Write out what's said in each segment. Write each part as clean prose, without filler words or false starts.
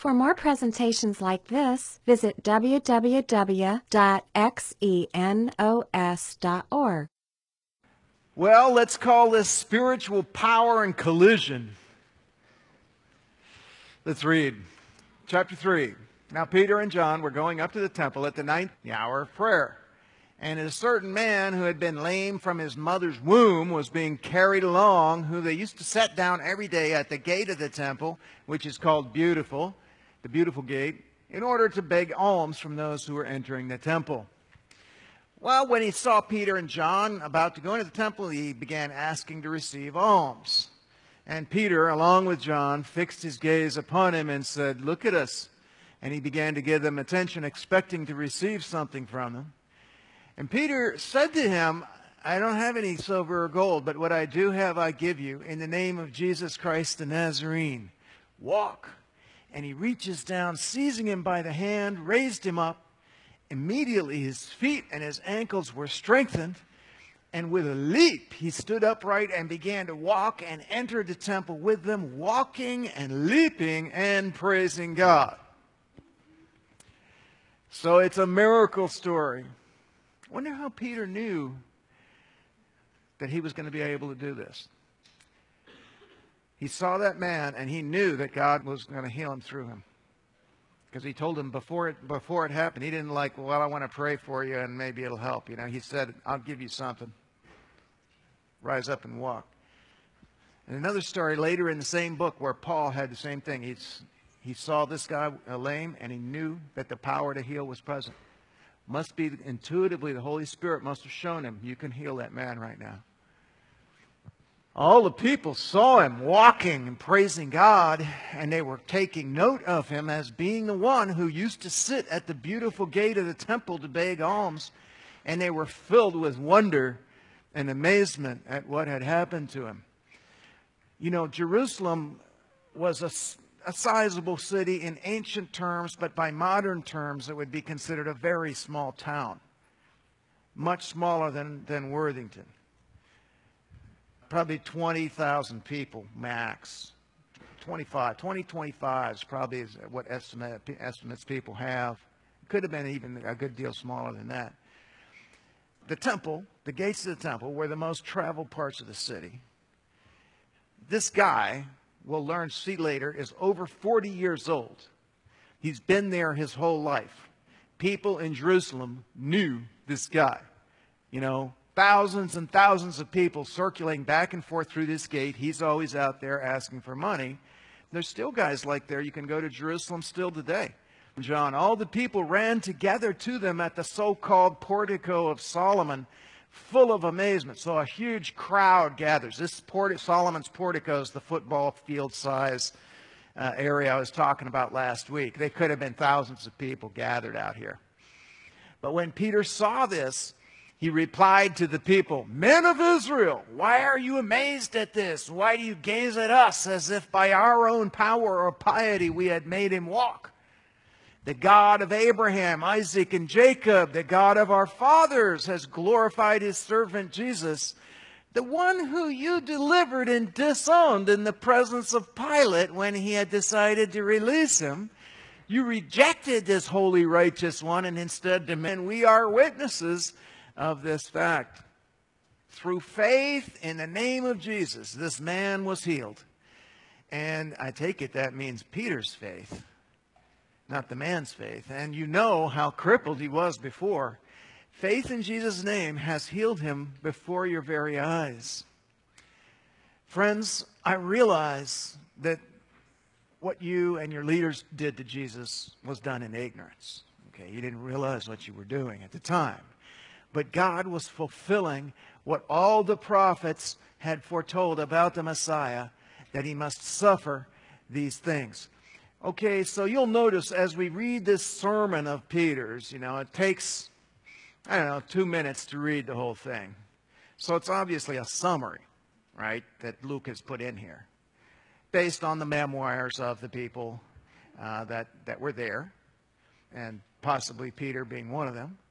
For more presentations like this, visit www.xenos.org. Well, let's call this spiritual power and collision. Let's read. Chapter 3. Now Peter and John were going up to the temple at the ninth hour of prayer. And a certain man who had been lame from his mother's womb was being carried along, who they used to set down every day at the gate of the temple, which is called Beautiful, the Beautiful Gate, in order to beg alms from those who were entering the temple. Well, when he saw Peter and John about to go into the temple, he began asking to receive alms. And Peter, along with John, fixed his gaze upon him and said, "Look at us." And he began to give them attention, expecting to receive something from them. And Peter said to him, "I don't have any silver or gold, but what I do have I give you. In the name of Jesus Christ the Nazarene, walk." And he reaches down, seizing him by the hand, raised him up. Immediately his feet and his ankles were strengthened, and with a leap he stood upright and began to walk and entered the temple with them, walking and leaping and praising God. So it's a miracle story. I wonder how Peter knew that he was going to be able to do this. He saw that man and he knew that God was going to heal him through him. Because he told him before it happened, he didn't like, "Well, I want to pray for you and maybe it'll help." He said, "I'll give you something. Rise up and walk." And another story later in the same book where Paul had the same thing. He saw this guy lame and he knew that the power to heal was present. Must be intuitively, the Holy Spirit must have shown him, "You can heal that man right now." All the people saw him walking and praising God, and they were taking note of him as being the one who used to sit at the beautiful gate of the temple to beg alms, and they were filled with wonder and amazement at what had happened to him. Jerusalem was a sizable city in ancient terms, but by modern terms it would be considered a very small town. Much smaller than Worthington. Probably 20,000 people max. 25 is probably what estimates people have. It could have been even a good deal smaller than that. The temple, the gates of the temple, were the most traveled parts of the city. This guy, we'll see later, is over 40 years old. He's been there his whole life. People in Jerusalem knew this guy. Thousands and thousands of people circulating back and forth through this gate. He's always out there asking for money. There's still guys like there. You can go to Jerusalem still today. John, all the people ran together to them at the so-called portico of Solomon, full of amazement. So a huge crowd gathers. This Solomon's portico is the football field size area I was talking about last week. They could have been thousands of people gathered out here. But when Peter saw this, he replied to the people, "Men of Israel, why are you amazed at this? Why do you gaze at us as if by our own power or piety we had made him walk? The God of Abraham, Isaac, and Jacob, the God of our fathers, has glorified his servant Jesus, the one who you delivered and disowned in the presence of Pilate when he had decided to release him. You rejected this holy, righteous one and instead demanded, we are witnesses of this fact. Through faith in the name of Jesus, this man was healed." And I take it that means Peter's faith, not the man's faith. And you know how crippled he was before. Faith in Jesus' name has healed him before your very eyes. Friends, I realize that what you and your leaders did to Jesus was done in ignorance. Okay, you didn't realize what you were doing at the time. But God was fulfilling what all the prophets had foretold about the Messiah, that he must suffer these things. Okay, so you'll notice as we read this sermon of Peter's, it takes, 2 minutes to read the whole thing. So it's obviously a summary, right, that Luke has put in here, based on the memoirs of the people that were there, and possibly Peter being one of them.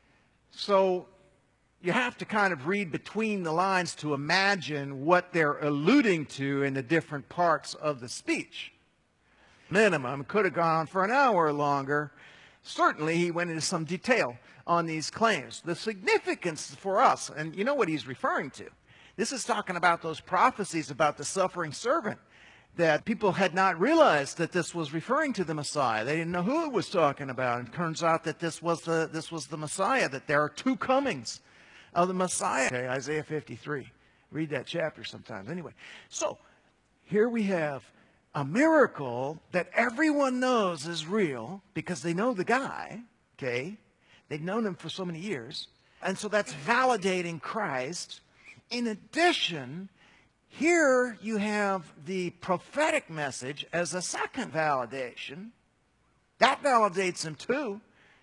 So you have to kind of read between the lines to imagine what they're alluding to in the different parts of the speech. minimum. Could have gone on for an hour longer. Certainly, he went into some detail on these claims. The significance for us, and you know what he's referring to. This is talking about those prophecies about the suffering servant, that people had not realized that this was referring to the Messiah. They didn't know who it was talking about. And it turns out that this was the Messiah, that there are two comings of the Messiah. Okay, Isaiah 53. Read that chapter sometimes. Anyway, so here we have a miracle that everyone knows is real because they know the guy, okay? They've known him for so many years. And so that's validating Christ. In addition, here you have the prophetic message as a second validation. That validates him too.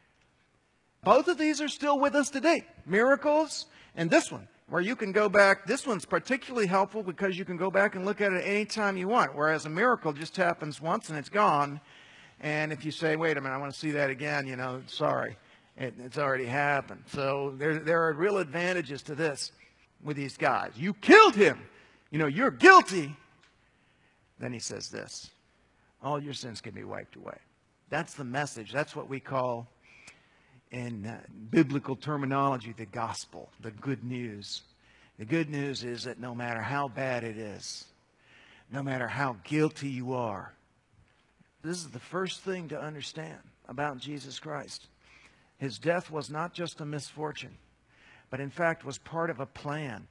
Both of these are still with us today. Miracles and this one, where you can go back. This one's particularly helpful because you can go back and look at it any time you want, whereas a miracle just happens once and it's gone. And if you say, wait a minute, I want to see that again, you know, sorry, it's already happened. So there are real advantages to this with these guys. You killed him. You know, you're guilty. Then he says this: all your sins can be wiped away. That's the message. That's what we call, in biblical terminology, the gospel, the good news. The good news is that no matter how bad it is, no matter how guilty you are, this is the first thing to understand about Jesus Christ. His death was not just a misfortune, but in fact was part of a plan.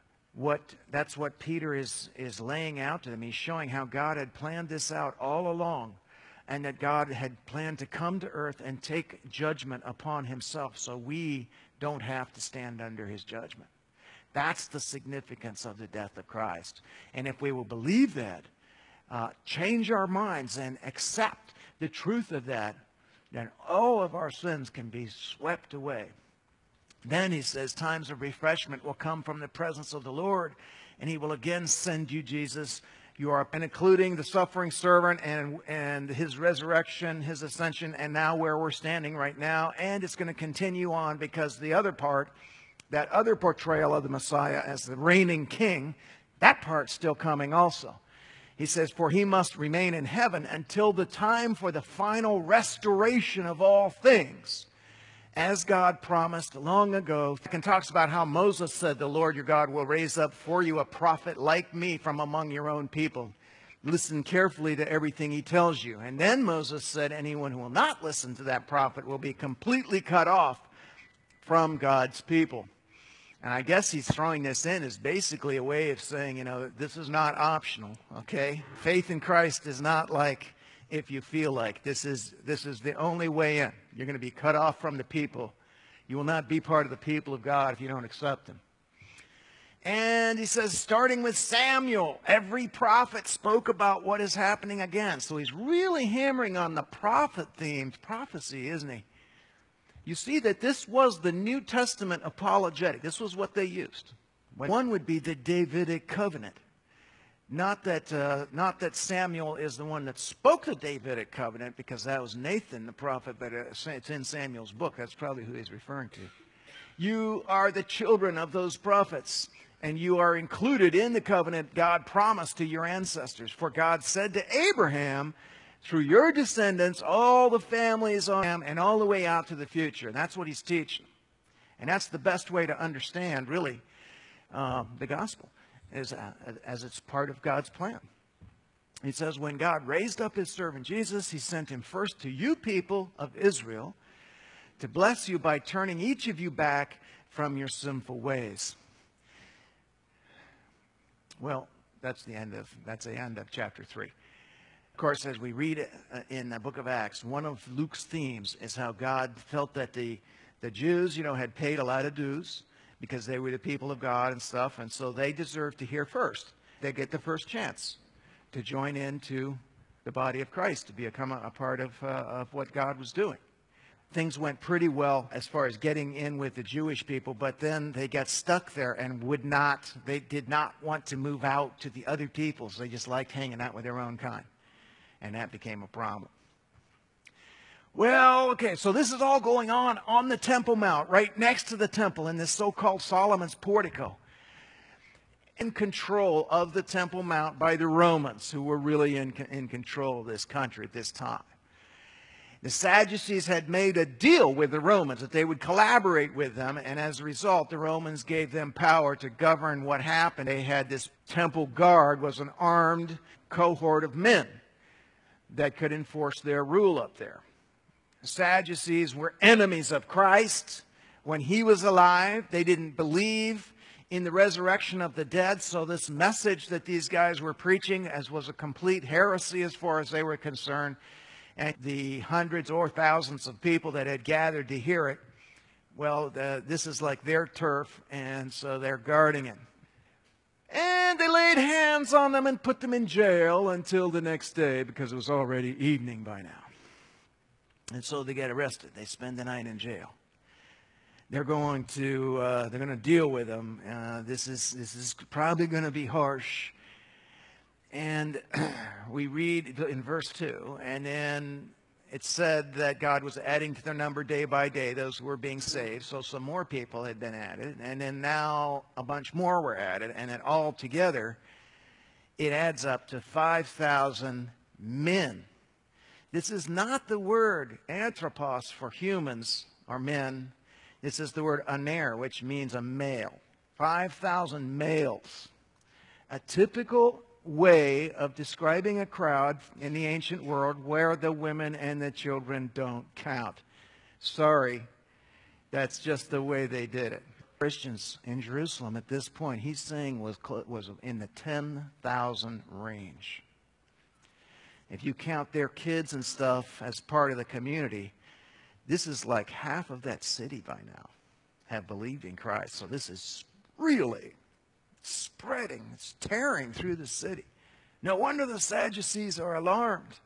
That's what Peter is laying out to them. He's showing how God had planned this out all along, and that God had planned to come to earth and take judgment upon himself so we don't have to stand under his judgment. That's the significance of the death of Christ. And if we will believe that, change our minds and accept the truth of that, then all of our sins can be swept away. Then he says times of refreshment will come from the presence of the Lord, and he will again send you Jesus. You are, and including the suffering servant and his resurrection, his ascension, and now where we're standing right now. And it's going to continue on because the other part, that other portrayal of the Messiah as the reigning king, that part's still coming also. He says, for he must remain in heaven until the time for the final restoration of all things, as God promised long ago. And talks about how Moses said, the Lord your God will raise up for you a prophet like me from among your own people. Listen carefully to everything he tells you. And then Moses said, anyone who will not listen to that prophet will be completely cut off from God's people. And I guess he's throwing this in as basically a way of saying, you know, this is not optional, okay? Faith in Christ is not like if you feel like. This is the only way in. You're going to be cut off from the people. You will not be part of the people of God if you don't accept him. And he says, starting with Samuel, every prophet spoke about what is happening again. So he's really hammering on the prophet-themed prophecy, isn't he? You see that this was the New Testament apologetic. This was what they used. One would be the Davidic covenant. Not that Samuel is the one that spoke the Davidic covenant, because that was Nathan the prophet, but it's in Samuel's book. That's probably who he's referring to. You are the children of those prophets, and you are included in the covenant God promised to your ancestors. For God said to Abraham, through your descendants, all the families on him, and all the way out to the future. And that's what he's teaching. And that's the best way to understand, really, the gospel, is as it's part of God's plan. He says, when God raised up his servant Jesus, he sent him first to you people of Israel to bless you by turning each of you back from your sinful ways. Well, that's the end of chapter 3. Of course, as we read in the book of Acts, one of Luke's themes is how God felt that the Jews, had paid a lot of dues because they were the people of God and stuff, and so they deserved to hear first. They get the first chance to join into the body of Christ, to become a part of what God was doing. Things went pretty well as far as getting in with the Jewish people, but then they got stuck there and they did not want to move out to the other peoples. They just liked hanging out with their own kind. And that became a problem. Well, okay, so this is all going on the Temple Mount, right next to the temple in this so-called Solomon's portico. in control of the Temple Mount by the Romans, who were really in control of this country at this time. The Sadducees had made a deal with the Romans that they would collaborate with them, and as a result, the Romans gave them power to govern what happened. They had this temple guard, was an armed cohort of men that could enforce their rule up there. The Sadducees were enemies of Christ. When he was alive, they didn't believe in the resurrection of the dead, so this message that these guys were preaching was a complete heresy as far as they were concerned. And the hundreds or thousands of people that had gathered to hear it, well, this is like their turf, and so they're guarding it. And they laid hands on them and put them in jail until the next day, because it was already evening by now. And so they get arrested. They spend the night in jail. They're going to deal with them. This is probably going to be harsh. And we read in verse 2, and then it said that God was adding to their number day by day those who were being saved. So some more people had been added, and then now a bunch more were added, and then all together it adds up to 5,000 men. This is not the word anthropos for humans or men. This is the word aner, which means a male. 5,000 males. A typical way of describing a crowd in the ancient world where the women and the children don't count. Sorry, that's just the way they did it. Christians in Jerusalem at this point, he's saying was in the 10,000 range. If you count their kids and stuff as part of the community, this is like half of that city by now have believed in Christ. So this is really spreading, it's tearing through the city. No wonder the Sadducees are alarmed.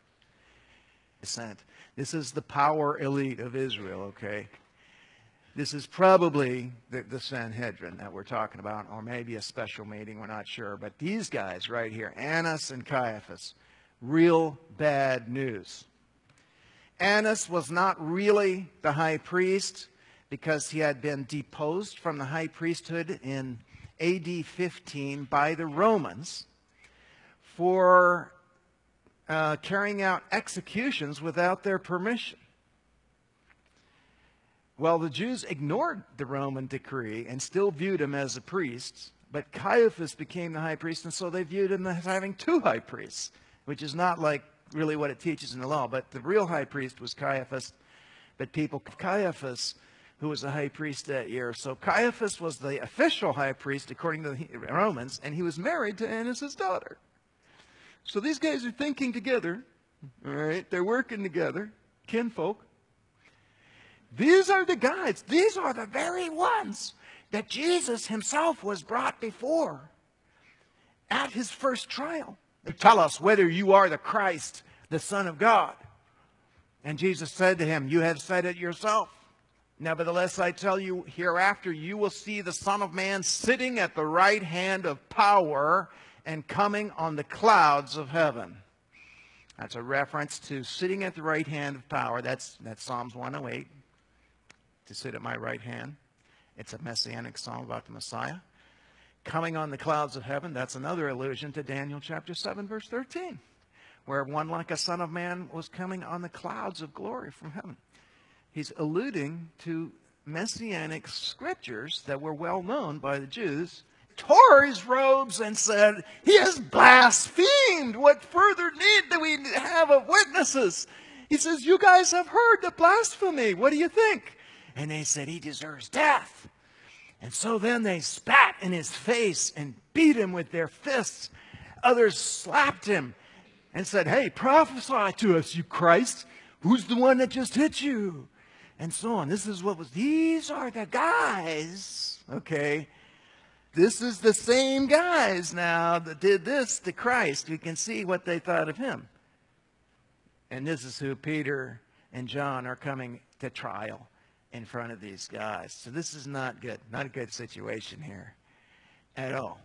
This is the power elite of Israel, okay? This is probably the Sanhedrin that we're talking about, or maybe a special meeting, we're not sure. But these guys right here, Annas and Caiaphas, real bad news. Annas was not really the high priest because he had been deposed from the high priesthood in AD 15 by the Romans for carrying out executions without their permission. Well, the Jews ignored the Roman decree and still viewed him as a priest, but Caiaphas became the high priest, and so they viewed him as having two high priests, which is not like really what it teaches in the law. But the real high priest was Caiaphas, but people Caiaphas, who was the high priest that year. So Caiaphas was the official high priest according to the Romans, and he was married to Annas' daughter. So these guys are thinking together, all right? They're working together, kinfolk. These are the guys. These are the very ones that Jesus himself was brought before at his first trial. They tell us whether you are the Christ, the Son of God. And Jesus said to him, you have said it yourself. Nevertheless, I tell you, hereafter you will see the Son of Man sitting at the right hand of power and coming on the clouds of heaven. That's a reference to sitting at the right hand of power. That's Psalms 108, to sit at my right hand. It's a messianic psalm about the Messiah. Coming on the clouds of heaven, that's another allusion to Daniel chapter 7, verse 13, where one like a son of man was coming on the clouds of glory from heaven. He's alluding to messianic scriptures that were well known by the Jews. Tore his robes and said, he has blasphemed. What further need do we have of witnesses? He says, you guys have heard the blasphemy. What do you think? And they said, he deserves death. And so then they spat in his face and beat him with their fists. Others slapped him and said, hey, prophesy to us, you Christ. Who's the one that just hit you? And so on. These are the guys, okay? This is the same guys now that did this to Christ. We can see what they thought of him. And this is who Peter and John are coming to trial in front of these guys. So this is not good. Not a good situation here at all.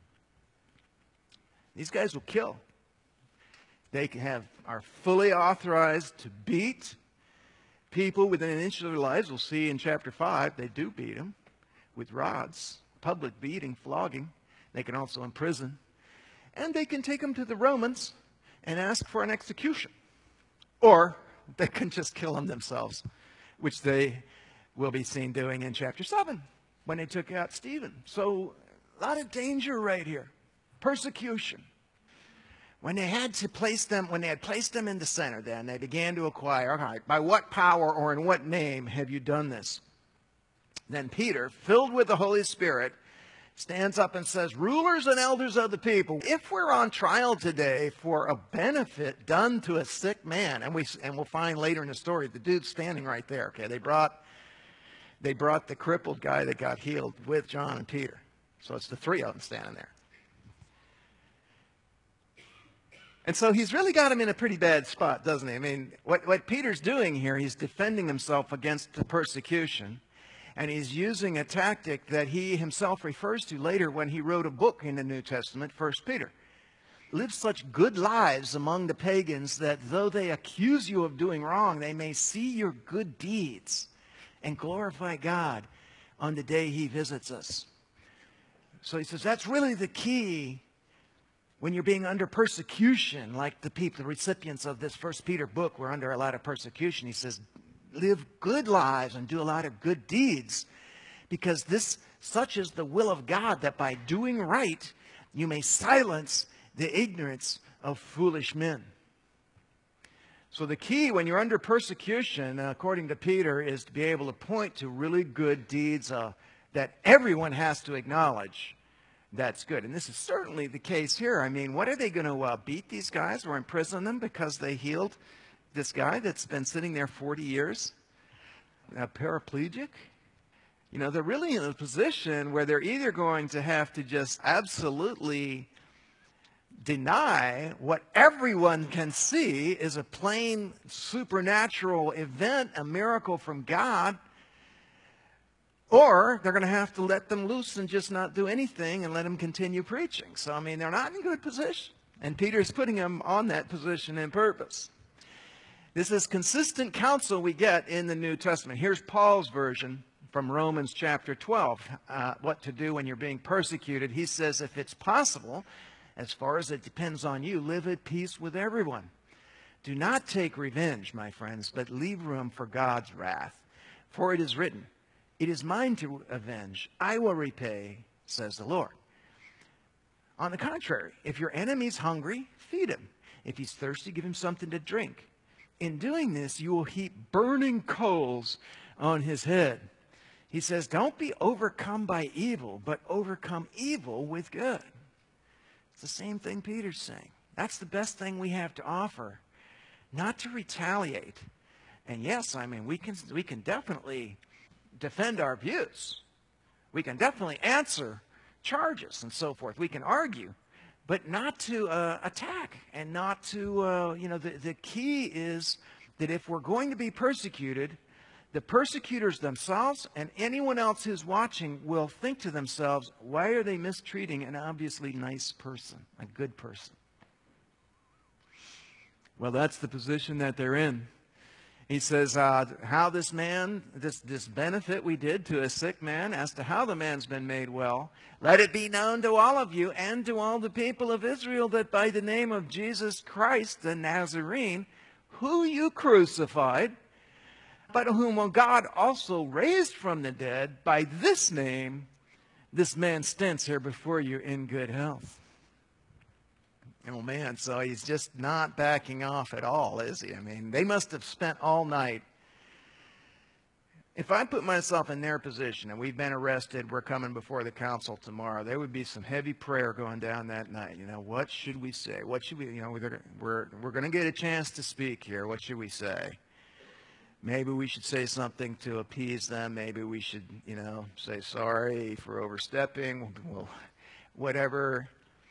These guys will kill. They are fully authorized to beat people within an inch of their lives. We'll see in chapter 5, they do beat them with rods. Public beating, flogging. They can also imprison. And they can take him to the Romans and ask for an execution. Or they can just kill him themselves, which they will be seen doing in chapter 7 when they took out Stephen. So a lot of danger right here. Persecution. When they had placed them in the center, then they began to inquire, all right, by what power or in what name have you done this? Then Peter, filled with the Holy Spirit, stands up and says, rulers and elders of the people, if we're on trial today for a benefit done to a sick man, and we'll find later in the story, the dude's standing right there, okay? They brought the crippled guy that got healed with John and Peter. So it's the three of them standing there. And so he's really got him in a pretty bad spot, doesn't he? I mean, what Peter's doing here, he's defending himself against the persecution. And he's using a tactic that he himself refers to later when he wrote a book in the New Testament, 1 Peter. Live such good lives among the pagans that though they accuse you of doing wrong, they may see your good deeds and glorify God on the day he visits us. So he says that's really the key when you're being under persecution, like the people, the recipients of this 1 Peter book were under a lot of persecution. He says, live good lives and do a lot of good deeds, because such is the will of God, that by doing right you may silence the ignorance of foolish men. So the key when you're under persecution, according to Peter, is to be able to point to really good deeds that everyone has to acknowledge that's good. And this is certainly the case here. I mean, what are they going to beat these guys or imprison them because they healed this guy that's been sitting there 40 years, a paraplegic? You know, they're really in a position where they're either going to have to just absolutely deny what everyone can see is a plain supernatural event, a miracle from God, or they're going to have to let them loose and just not do anything and let them continue preaching. So, I mean, they're not in a good position. And Peter's putting them on that position in purpose. This is consistent counsel we get in the New Testament. Here's Paul's version from Romans chapter 12, what to do when you're being persecuted. He says, if it's possible, as far as it depends on you, live at peace with everyone. Do not take revenge, my friends, but leave room for God's wrath. For it is written, it is mine to avenge. I will repay, says the Lord. On the contrary, if your enemy's hungry, feed him. If he's thirsty, give him something to drink. In doing this, you will heap burning coals on his head. He says, don't be overcome by evil, but overcome evil with good. It's the same thing Peter's saying. That's the best thing we have to offer, not to retaliate. And yes, I mean, we can definitely defend our views. We can definitely answer charges and so forth. We can argue, but not to attack and not to, the key is that if we're going to be persecuted, the persecutors themselves and anyone else who's watching will think to themselves, why are they mistreating an obviously nice person, a good person? Well, that's the position that they're in. He says, how this man, this benefit we did to a sick man, as to how the man's been made well, let it be known to all of you and to all the people of Israel that by the name of Jesus Christ, the Nazarene, who you crucified, but whom God also raised from the dead, by this name, this man stands here before you in good health. Oh, man, so he's just not backing off at all, is he? I mean, they must have spent all night. If I put myself in their position and we've been arrested, we're coming before the council tomorrow, there would be some heavy prayer going down that night. You know, what should we say? What should we, we're going to get a chance to speak here. What should we say? Maybe we should say something to appease them. Maybe we should, say sorry for overstepping, well, whatever.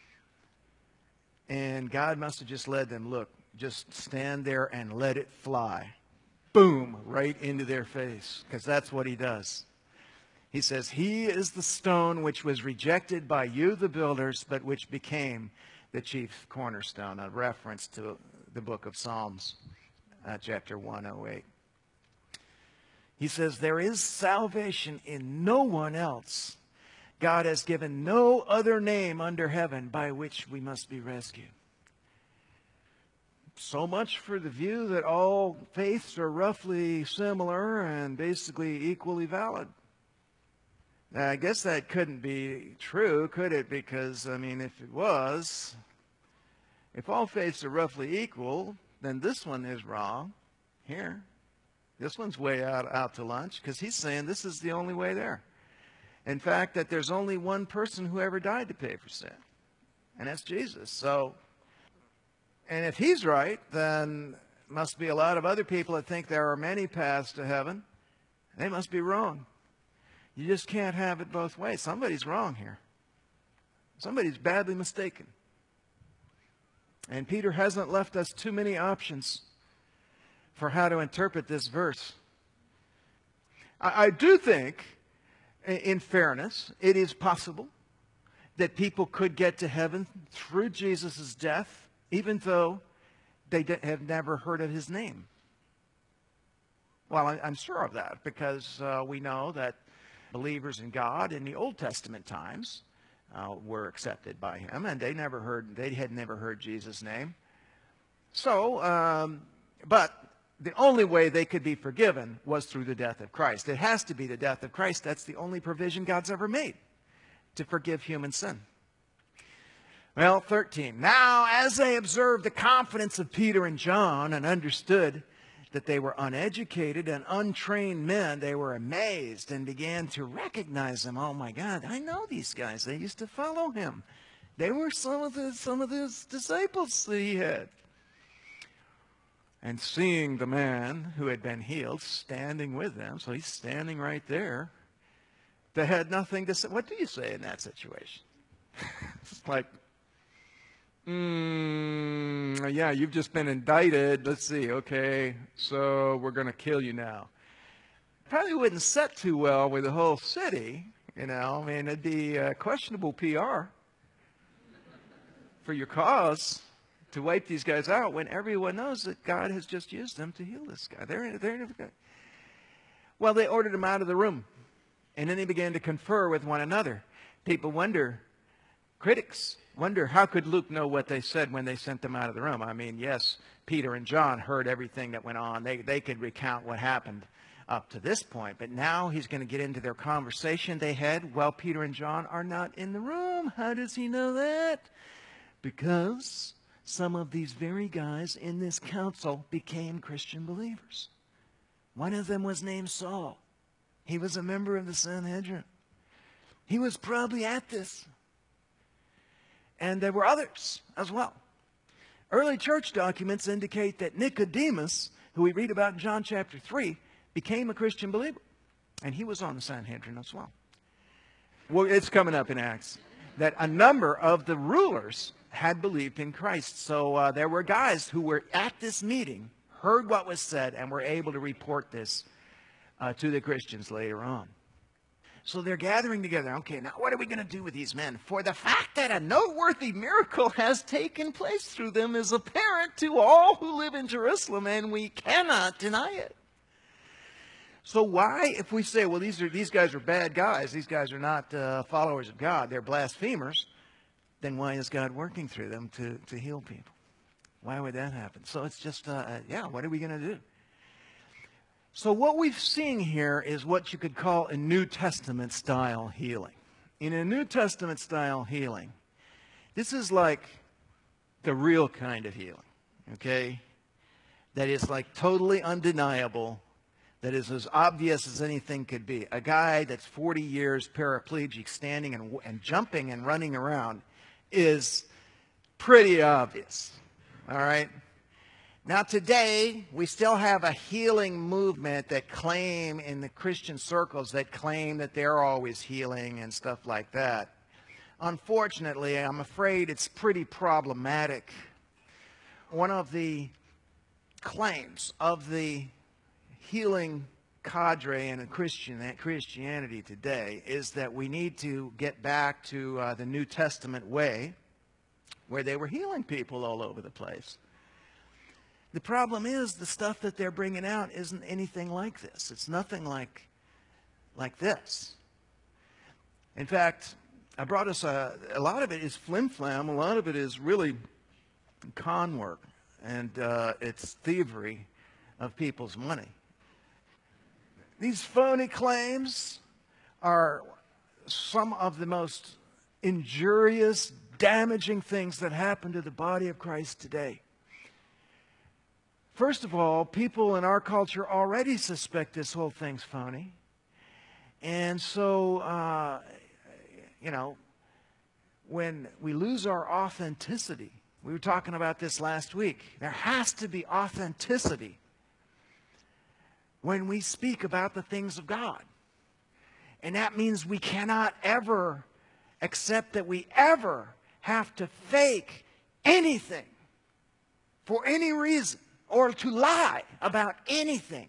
And God must have just led them, look, just stand there and let it fly. Boom, right into their face, because that's what he does. He says, he is the stone which was rejected by you, the builders, but which became the chief cornerstone, a reference to the book of Psalms, chapter 108. He says, there is salvation in no one else. God has given no other name under heaven by which we must be rescued. So much for the view that all faiths are roughly similar and basically equally valid. Now, I guess that couldn't be true, could it? Because, I mean, if it was, if all faiths are roughly equal, then this one is wrong here. This one's way out to lunch because he's saying this is the only way there. In fact, that there's only one person who ever died to pay for sin, and that's Jesus. So, and if he's right, then must be a lot of other people that think there are many paths to heaven. They must be wrong. You just can't have it both ways. Somebody's wrong here. Somebody's badly mistaken. And Peter hasn't left us too many options for how to interpret this verse. I do think, in fairness, it is possible that people could get to heaven through Jesus' death, even though they have never heard of his name. Well, I'm sure of that because we know that believers in God in the Old Testament times were accepted by him, and they had never heard Jesus' name. So, but the only way they could be forgiven was through the death of Christ. It has to be the death of Christ. That's the only provision God's ever made to forgive human sin. Well, 13. Now, as they observed the confidence of Peter and John and understood that they were uneducated and untrained men, they were amazed and began to recognize them. Oh my God, I know these guys. They used to follow him. They were some of his disciples that he had. And seeing the man who had been healed standing with them, so he's standing right there, they had nothing to say. What do you say in that situation? It's like, yeah, you've just been indicted. Let's see. Okay, so we're going to kill you now. Probably wouldn't set too well with the whole city, you know. I mean, it'd be questionable PR for your cause to wipe these guys out when everyone knows that God has just used them to heal this guy. Well, they ordered him out of the room, and then they began to confer with one another. People wonder, critics wonder, how could Luke know what they said when they sent them out of the room? I mean, yes, Peter and John heard everything that went on. They could recount what happened up to this point. But now he's going to get into their conversation they had while Peter and John are not in the room. How does he know that? Because some of these very guys in this council became Christian believers. One of them was named Saul. He was a member of the Sanhedrin. He was probably at this. And there were others as well. Early church documents indicate that Nicodemus, who we read about in John chapter 3, became a Christian believer. And he was on the Sanhedrin as well. Well, it's coming up in Acts that a number of the rulers had believed in Christ. So there were guys who were at this meeting, heard what was said, and were able to report this to the Christians later on. So they're gathering together. Okay, now what are we going to do with these men? For the fact that a noteworthy miracle has taken place through them is apparent to all who live in Jerusalem, and we cannot deny it. So why, if we say, well, these guys are bad guys, these guys are not followers of God, they're blasphemers, then why is God working through them to heal people? Why would that happen? So it's just, what are we going to do? So what we've seen here is what you could call a New Testament style healing. In a New Testament style healing, this is like the real kind of healing, okay? That is like totally undeniable, that is as obvious as anything could be. A guy that's 40 years paraplegic, standing and jumping and running around is pretty obvious, all right? Now today, we still have a healing movement that claim in the Christian circles that claim that they're always healing and stuff like that. Unfortunately, I'm afraid it's pretty problematic. One of the claims of the healing cadre in Christianity today is that we need to get back to the New Testament way where they were healing people all over the place. The problem is the stuff that they're bringing out isn't anything like this. It's nothing like this. In fact, I brought us a lot of it is flim-flam, a lot of it is really con work, and it's thievery of people's money. These phony claims are some of the most injurious, damaging things that happen to the body of Christ today. First of all, people in our culture already suspect this whole thing's phony. And so, when we lose our authenticity, we were talking about this last week, there has to be authenticity when we speak about the things of God. And that means we cannot ever accept that we ever have to fake anything for any reason or to lie about anything.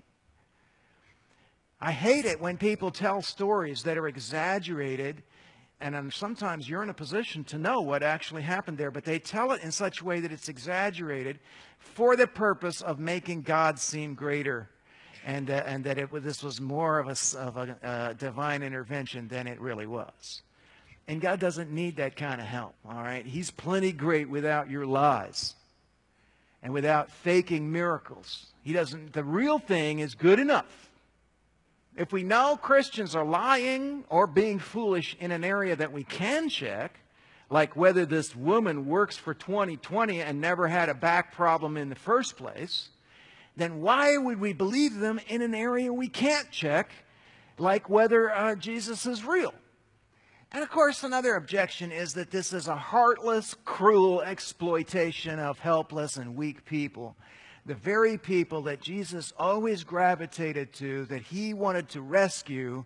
I hate it when people tell stories that are exaggerated, and sometimes you're in a position to know what actually happened there, but they tell it in such a way that it's exaggerated for the purpose of making God seem greater, and that this was more of a divine intervention than it really was. And God doesn't need that kind of help, all right? He's plenty great without your lies and without faking miracles. He doesn't. The real thing is good enough. If we know Christians are lying or being foolish in an area that we can check, like whether this woman works for 2020 and never had a back problem in the first place, then why would we believe them in an area we can't check, like whether Jesus is real? And of course, another objection is that this is a heartless, cruel exploitation of helpless and weak people. The very people that Jesus always gravitated to, that he wanted to rescue,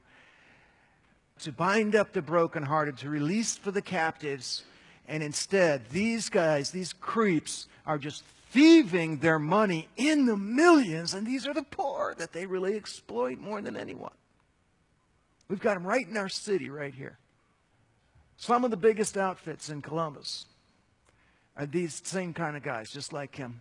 to bind up the brokenhearted, to release for the captives. And instead, these guys, these creeps, are just thieving their money in the millions, and these are the poor that they really exploit more than anyone. We've got them right in our city right here. Some of the biggest outfits in Columbus are these same kind of guys, just like him.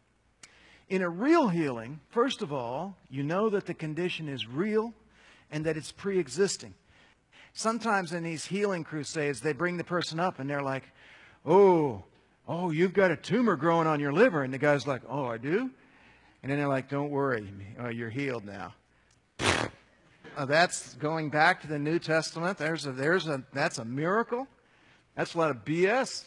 In a real healing, first of all, you know that the condition is real and that it's pre-existing. Sometimes in these healing crusades, they bring the person up and they're like, oh, you've got a tumor growing on your liver. And the guy's like, oh, I do? And then they're like, don't worry, you're healed now. That's going back to the New Testament. That's a miracle. That's a lot of BS.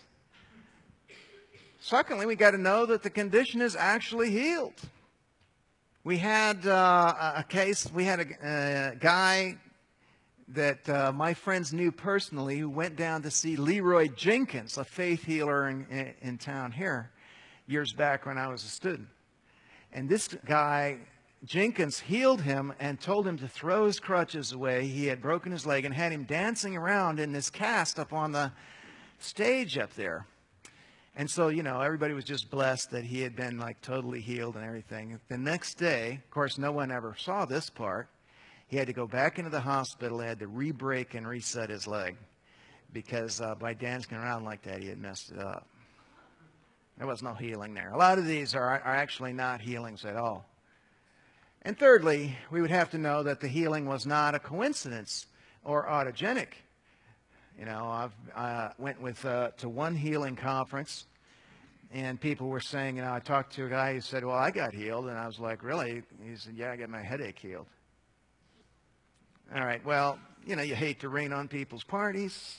Secondly, we got to know that the condition is actually healed. We had a case. We had a guy that my friends knew personally who went down to see Leroy Jenkins, a faith healer in town here, years back when I was a student. And this guy, Jenkins, healed him and told him to throw his crutches away. He had broken his leg and had him dancing around in this cast up on the stage up there. And so, everybody was just blessed that he had been like totally healed and everything. The next day, of course, no one ever saw this part. He had to go back into the hospital. He had to re-break and reset his leg because by dancing around like that, he had messed it up. There was no healing there. A lot of these are actually not healings at all. And thirdly, we would have to know that the healing was not a coincidence or autogenic. I went to one healing conference, and people were saying, I talked to a guy who said, well, I got healed. And I was like, really? He said, yeah, I got my headache healed. All right, well, you hate to rain on people's parties.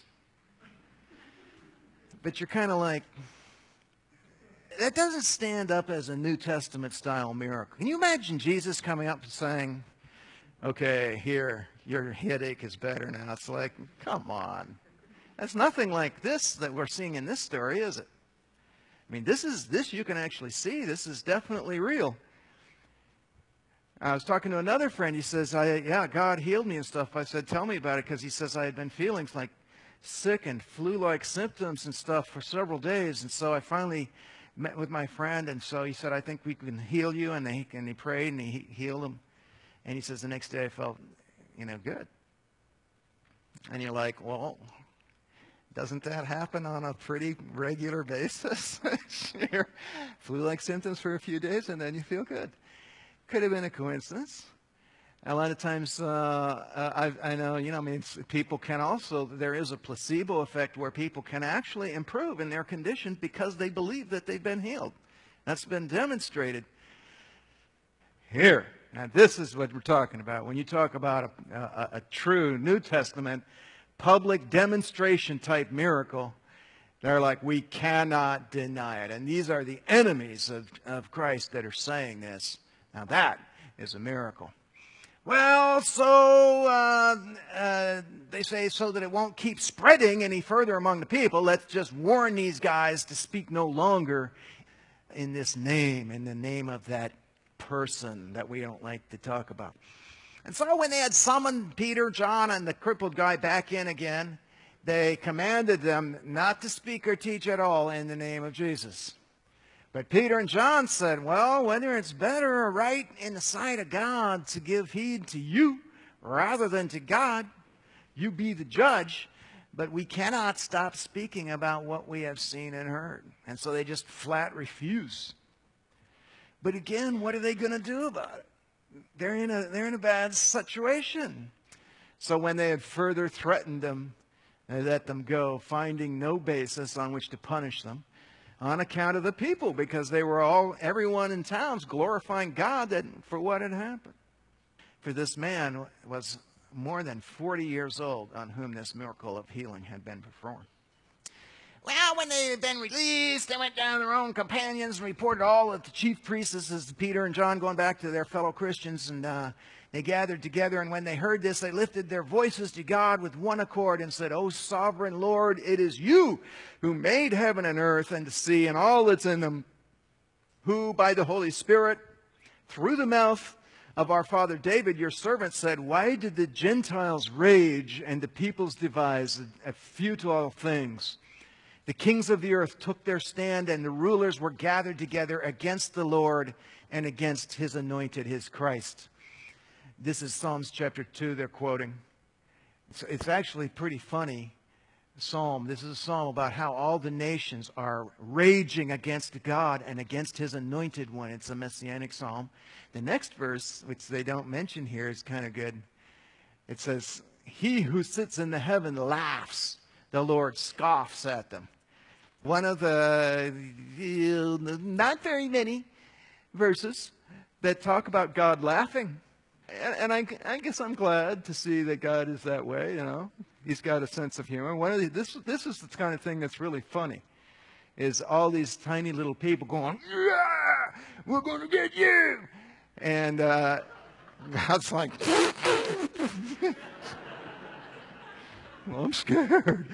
But you're kind of like, that doesn't stand up as a New Testament style miracle. Can you imagine Jesus coming up and saying, okay, here, your headache is better now? It's like, come on. That's nothing like this that we're seeing in this story, is it? I mean, this you can actually see. This is definitely real. I was talking to another friend. He says, yeah, God healed me and stuff. I said, tell me about it, because he says I had been feeling like sick and flu-like symptoms and stuff for several days. And so I finally met with my friend, and so he said, I think we can heal you. And he prayed, and he healed him. And he says, the next day I felt, good. And you're like, well, doesn't that happen on a pretty regular basis? Flu-like symptoms for a few days, and then you feel good. Could have been a coincidence. A lot of times, I know, I mean, people can also, there is a placebo effect where people can actually improve in their condition because they believe that they've been healed. That's been demonstrated here. Now, this is what we're talking about. When you talk about a true New Testament public demonstration type miracle, they're like, we cannot deny it. And these are the enemies of Christ that are saying this. Now, that is a miracle. Well, so they say so that it won't keep spreading any further among the people, let's just warn these guys to speak no longer in this name, in the name of that person that we don't like to talk about. And so when they had summoned Peter, John, and the crippled guy back in again, they commanded them not to speak or teach at all in the name of Jesus. But Peter and John said, well, whether it's better or right in the sight of God to give heed to you rather than to God, you be the judge, but we cannot stop speaking about what we have seen and heard. And so they just flat refuse. But again, what are they going to do about it? They're in a bad situation. So when they had further threatened them, they let them go, finding no basis on which to punish them, on account of the people, because they were everyone in towns glorifying God for what had happened. For this man was more than 40 years old on whom this miracle of healing had been performed. Well, when they had been released, they went down to their own companions and reported all of the chief priests. This is Peter and John going back to their fellow Christians, and they gathered together, and when they heard this, they lifted their voices to God with one accord and said, O sovereign Lord, it is you who made heaven and earth and the sea and all that's in them, who by the Holy Spirit, through the mouth of our father David, your servant, said, why did the Gentiles rage and the peoples devise futile things? The kings of the earth took their stand, and the rulers were gathered together against the Lord and against his anointed, his Christ. This is Psalms chapter 2 they're quoting. It's actually pretty funny psalm. This is a psalm about how all the nations are raging against God and against his anointed one. It's a messianic psalm. The next verse, which they don't mention here, is kind of good. It says, he who sits in the heaven laughs. The Lord scoffs at them. One of the not very many verses that talk about God laughing. And I guess I'm glad to see that God is that way, He's got a sense of humor. This is the kind of thing that's really funny, is all these tiny little people going, yeah, we're going to get you. And God's like, well, I'm scared.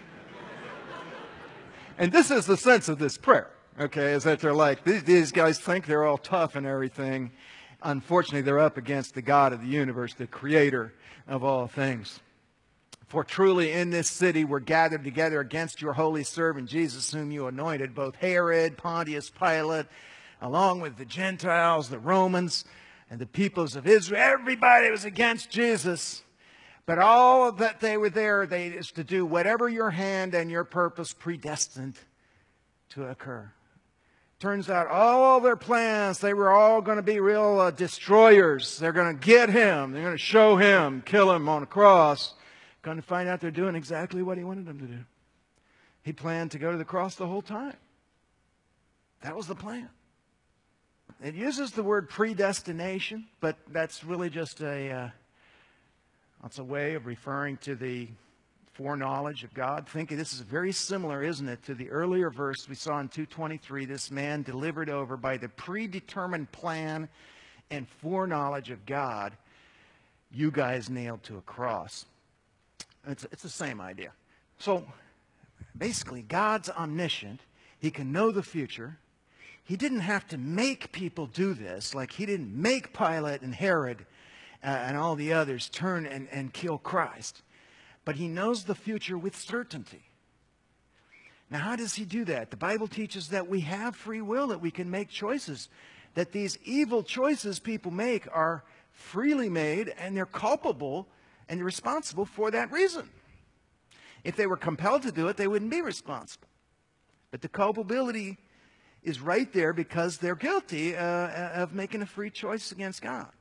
And this is the sense of this prayer, okay, is that they're like, these guys think they're all tough and everything. Unfortunately, they're up against the God of the universe, the creator of all things. For truly in this city were gathered together against your holy servant Jesus, whom you anointed, both Herod, Pontius Pilate, along with the Gentiles, the Romans, and the peoples of Israel. Everybody was against Jesus. But all that they were there, is to do whatever your hand and your purpose predestined to occur. Turns out all their plans, they were all going to be real destroyers. They're going to get him. They're going to show him, kill him on a cross. Going to find out they're doing exactly what he wanted them to do. He planned to go to the cross the whole time. That was the plan. It uses the word predestination, but that's really just it's a way of referring to the foreknowledge of God. This is very similar, isn't it, to the earlier verse we saw in 2:23, this man delivered over by the predetermined plan and foreknowledge of God, you guys nailed to a cross. It's the same idea. So basically, God's omniscient. He can know the future. He didn't have to make people do this. Like he didn't make Pilate and Herod and all the others turn and kill Christ. But he knows the future with certainty. Now, how does he do that? The Bible teaches that we have free will, that we can make choices, that these evil choices people make are freely made, and they're culpable and responsible for that reason. If they were compelled to do it, they wouldn't be responsible. But the culpability is right there because they're guilty of making a free choice against God.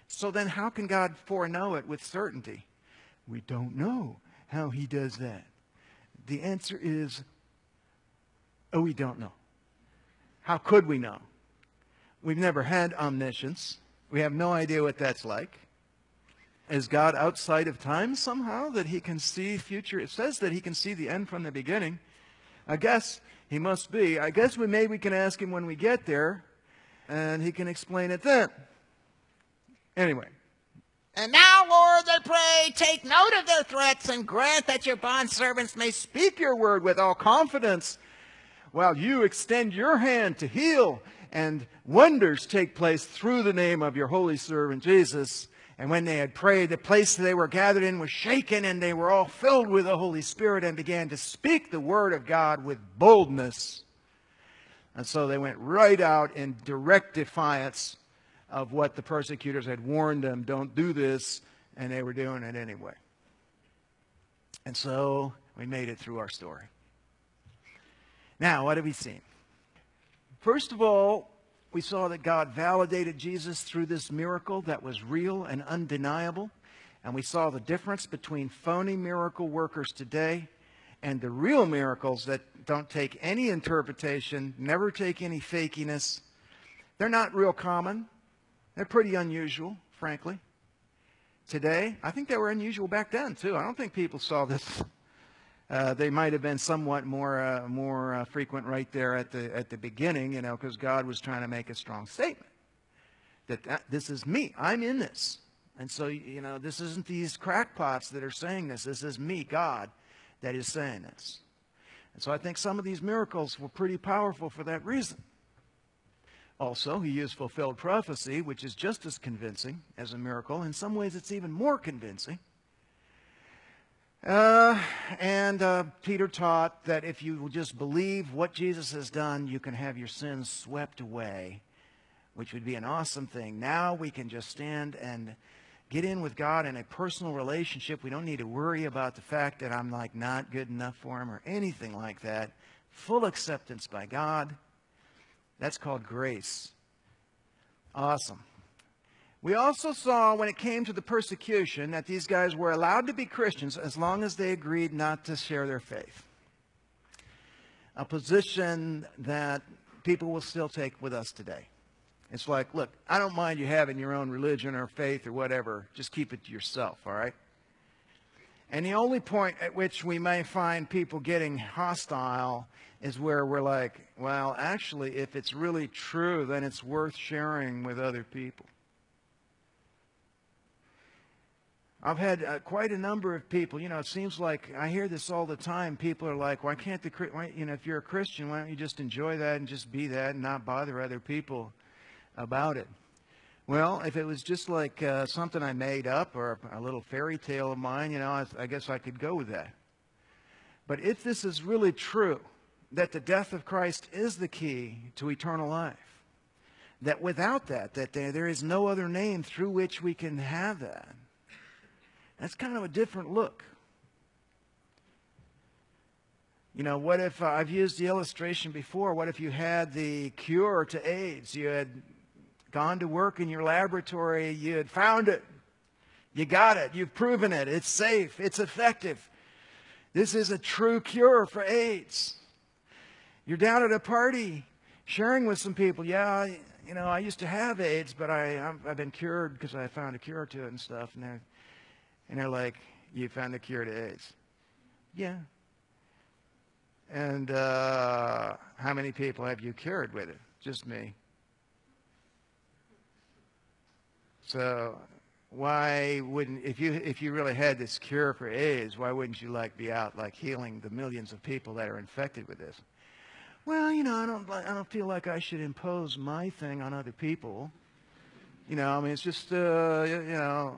So then how can God foreknow it with certainty? We don't know how he does that. The answer is, we don't know. How could we know? We've never had omniscience. We have no idea what that's like. Is God outside of time somehow, that he can see future? It says that he can see the end from the beginning. I guess he must be. I guess maybe we can ask him when we get there, and he can explain it then. Anyway. And now, Lord, they pray, take note of their threats and grant that your bondservants may Speak your word with all confidence, while you extend your hand to heal, and wonders take place through the name of your holy servant Jesus. And when they had prayed, the place they were gathered in was shaken, and they were all filled with the Holy Spirit and began to speak the word of God with boldness. And so they went right out in direct defiance of what the persecutors had warned them, don't do this, and they were doing it anyway. And so we made it through our story. Now, what have we seen? First of all, we saw that God validated Jesus through this miracle that was real and undeniable. And we saw the difference between phony miracle workers today and the real miracles that don't take any interpretation, never take any fakiness. They're not real common. They're pretty unusual, frankly. Today, I think they were unusual back then, too. I don't think people saw this. They might have been somewhat more frequent right there at the beginning, because God was trying to make a strong statement. That this is me. I'm in this. And so, this isn't these crackpots that are saying this. This is me, God, that is saying this. And so I think some of these miracles were pretty powerful for that reason. Also, he used fulfilled prophecy, which is just as convincing as a miracle. In some ways, it's even more convincing. Peter taught that if you will just believe what Jesus has done, you can have your sins swept away, which would be an awesome thing. Now we can just stand and get in with God in a personal relationship. We don't need to worry about the fact that I'm not good enough for him or anything like that. Full acceptance by God. That's called grace. Awesome. We also saw when it came to the persecution that these guys were allowed to be Christians as long as they agreed not to share their faith. A position that people will still take with us today. It's like, look, I don't mind you having your own religion or faith or whatever. Just keep it to yourself, all right? And the only point at which we may find people getting hostile is where we're like, well, actually, if it's really true, then it's worth sharing with other people. I've had quite a number of people, it seems like I hear this all the time. People are like, why can't if you're a Christian, why don't you just enjoy that and just be that and not bother other people about it? Well, if it was just like something I made up or a little fairy tale of mine, I guess I could go with that. But if this is really true, that the death of Christ is the key to eternal life, that without that there is no other name through which we can have that, that's kind of a different look. What if, I've used the illustration before, what if you had the cure to AIDS? You had gone to work in your laboratory, you had found it, you got it, you've proven it, it's safe, it's effective. This is a true cure for AIDS. You're down at a party sharing with some people, yeah, I used to have AIDS, but I've been cured because I found a cure to it and stuff. And they're like, you found a cure to AIDS? Yeah. And how many people have you cured with it? Just me. So why wouldn't, if you really had this cure for AIDS, why wouldn't you be out healing the millions of people that are infected with this? Well, I don't feel like I should impose my thing on other people. It's just they're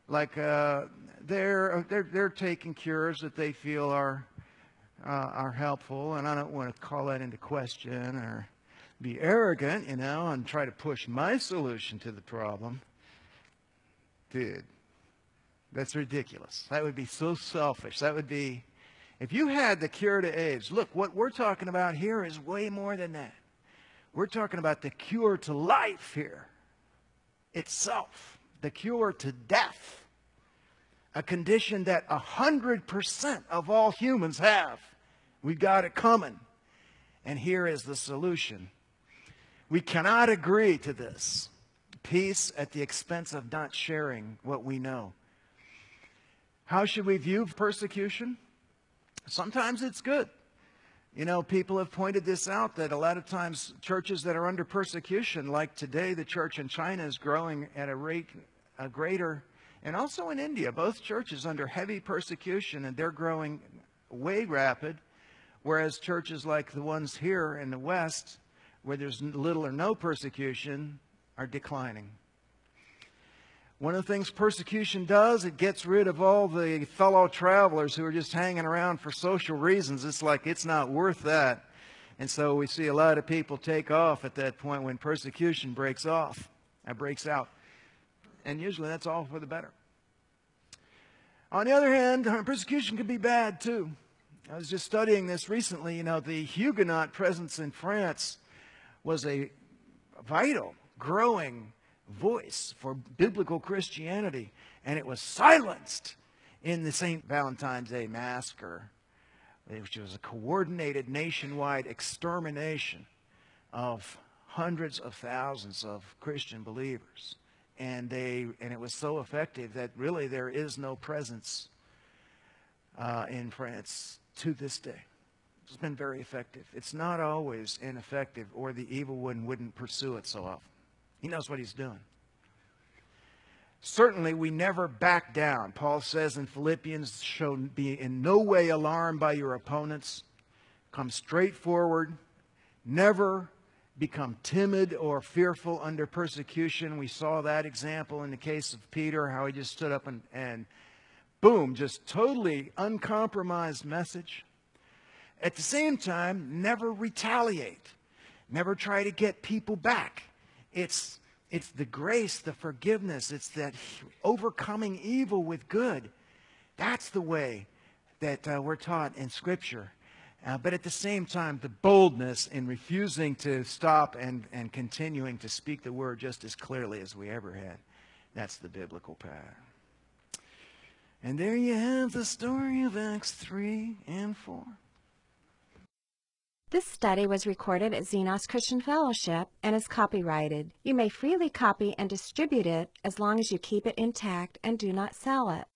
taking cures that they feel are helpful, and I don't want to call that into question or be arrogant, and try to push my solution to the problem. Dude, that's ridiculous. That would be so selfish. That would be, if you had the cure to AIDS, look, what we're talking about here is way more than that. We're talking about the cure to life here itself. the cure to death, a condition that 100% of all humans have. We've got it coming. And here is the solution. We cannot agree to this. Peace at the expense of not sharing what we know. How should we view persecution? Sometimes it's good. You know, people have pointed this out, that a lot of times churches that are under persecution, like today the church in China is growing at a rate greater, and also in India, both churches under heavy persecution, and they're growing way rapid, whereas churches like the ones here in the West, where there's little or no persecution, are declining. One of the things persecution does, it gets rid of all the fellow travelers who are just hanging around for social reasons. It's like it's not worth that. And so we see a lot of people take off at that point when persecution breaks out. And usually that's all for the better. On the other hand, persecution can be bad too. I was just studying this recently. You know, the Huguenot presence in France was a vital, growing voice for biblical Christianity, and it was silenced in the St. Valentine's Day Massacre, which was a coordinated nationwide extermination of hundreds of thousands of Christian believers. And it was so effective that really there is no presence in France to this day. It's been very effective. It's not always ineffective, or the evil one wouldn't pursue it so often. He knows what he's doing. Certainly, we never back down. Paul says in Philippians, be in no way alarmed by your opponents. Come straight forward. Never become timid or fearful under persecution. We saw that example in the case of Peter, how he just stood up and boom, just totally uncompromised message. At the same time, never retaliate. Never try to get people back. It's the grace, the forgiveness. It's that overcoming evil with good. That's the way that we're taught in Scripture. But at the same time, the boldness in refusing to stop and continuing to speak the word just as clearly as we ever had. That's the biblical pattern. And there you have the story of Acts 3 and 4. This study was recorded at Xenos Christian Fellowship and is copyrighted. You may freely copy and distribute it as long as you keep it intact and do not sell it.